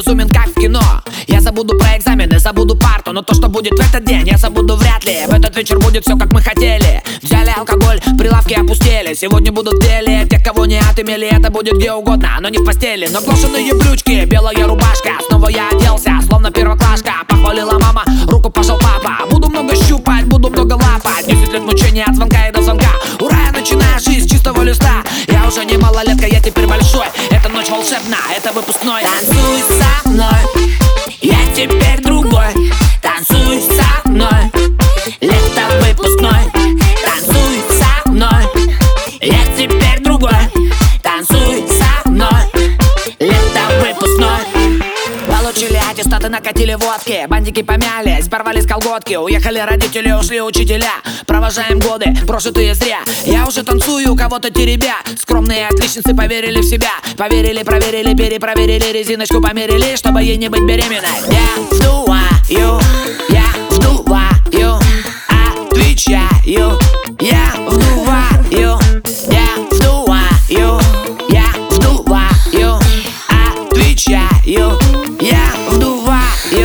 безумен, как в кино. Я забуду про экзамены, забуду парту, но то, что будет в этот день, я забуду вряд ли. В этот вечер будет все, как мы хотели. Взяли алкоголь, прилавки опустели. Сегодня будут в деле тех, кого не отымели. Это будет где угодно, но не в постели. Но глаженные брючки, белая рубашка. Снова я оделся, словно первоклашка. Похвалила мама, руку пожал папа. Буду много щупать, буду много лапать. 10 лет мучения от звонка и до звонка. Ура, я начинаю жизнь с чистого листа. Я уже не малолетка, я теперь большой. Эта ночь волшебна, это выпускной. Танцуй со мной, я теперь другой. Танцуй со мной, лето выпускной. Танцуй со мной, я теперь другой. Танцуй со мной, лето выпускной. Получили аттестаты, накатили водки. Бандики помялись, порвались колготки. Уехали родители, ушли учителя. Провожаем годы, прожитые зря. Я уже танцую, кого-то теребя. Скромные отличницы поверили в себя. Поверили, проверили, перепроверили. Резиночку померили, чтобы ей не быть беременной. Я вдуваю, я вдуваю. Отвечаю, я вдуваю. Я вдуваю, я вдуваю. Отвечаю, я вдуваю.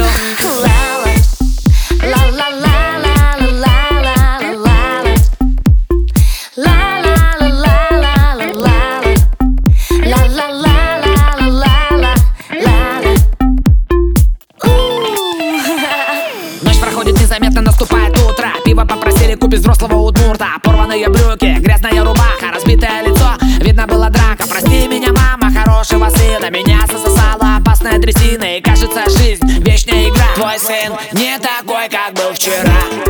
Ночь проходит незаметно, наступает утро. Пиво попросили купить взрослого удмурта. Порванные брюки, грязная рубаха, разбитое лицо, видно была драка. Прости меня, мама, хорошего сына. Меня засосала опасная трясина. И кажется, жизнь вечная игра. Твой сын не такой, как был вчера.